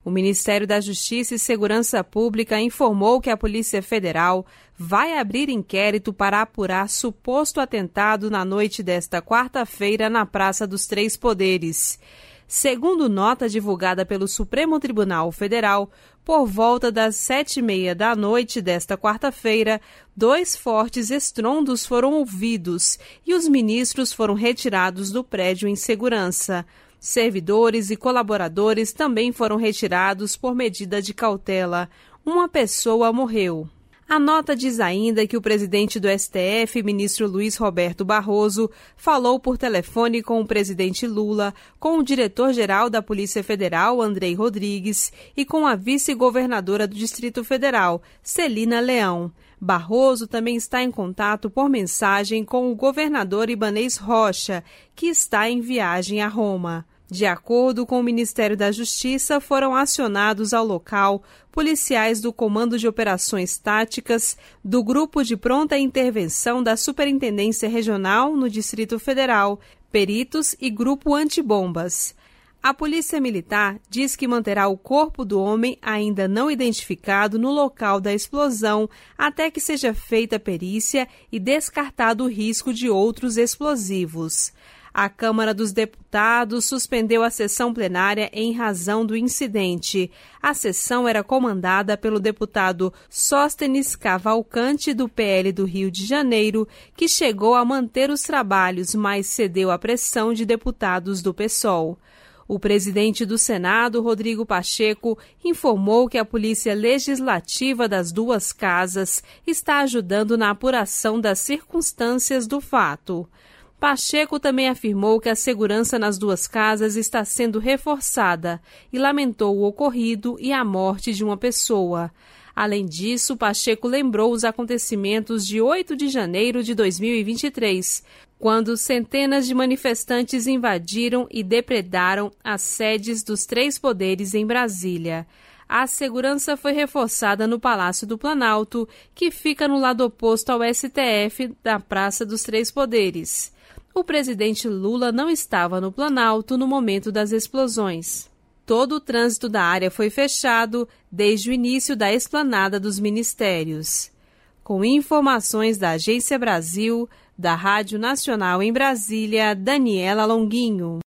O Ministério da Justiça e Segurança Pública informou que a Polícia Federal vai abrir inquérito para apurar suposto atentado na noite desta quarta-feira na Praça dos Três Poderes. Segundo nota divulgada pelo Supremo Tribunal Federal, por volta das 7h30 da noite desta quarta-feira, 2 fortes estrondos foram ouvidos e os ministros foram retirados do prédio em segurança. Servidores e colaboradores também foram retirados por medida de cautela. Uma pessoa morreu. A nota diz ainda que o presidente do STF, ministro Luiz Roberto Barroso, falou por telefone com o presidente Lula, com o diretor-geral da Polícia Federal, Andrei Rodrigues, e com a vice-governadora do Distrito Federal, Celina Leão. Barroso também está em contato por mensagem com o governador Ibanez Rocha, que está em viagem a Roma. De acordo com o Ministério da Justiça, foram acionados ao local policiais do Comando de Operações Táticas, do Grupo de Pronta Intervenção da Superintendência Regional no Distrito Federal, peritos e Grupo Antibombas. A Polícia Militar diz que manterá o corpo do homem ainda não identificado no local da explosão até que seja feita a perícia e descartado o risco de outros explosivos. A Câmara dos Deputados suspendeu a sessão plenária em razão do incidente. A sessão era comandada pelo deputado Sóstenes Cavalcante, do PL do Rio de Janeiro, que chegou a manter os trabalhos, mas cedeu à pressão de deputados do PSOL. O presidente do Senado, Rodrigo Pacheco, informou que a Polícia Legislativa das duas casas está ajudando na apuração das circunstâncias do fato. Pacheco também afirmou que a segurança nas duas casas está sendo reforçada e lamentou o ocorrido e a morte de uma pessoa. Além disso, Pacheco lembrou os acontecimentos de 8 de janeiro de 2023, quando centenas de manifestantes invadiram e depredaram as sedes dos três poderes em Brasília. A segurança foi reforçada no Palácio do Planalto, que fica no lado oposto ao STF da Praça dos Três Poderes. O presidente Lula não estava no Planalto no momento das explosões. Todo o trânsito da área foi fechado desde o início da esplanada dos ministérios. Com informações da Agência Brasil, da Rádio Nacional em Brasília, Daniela Longuinho.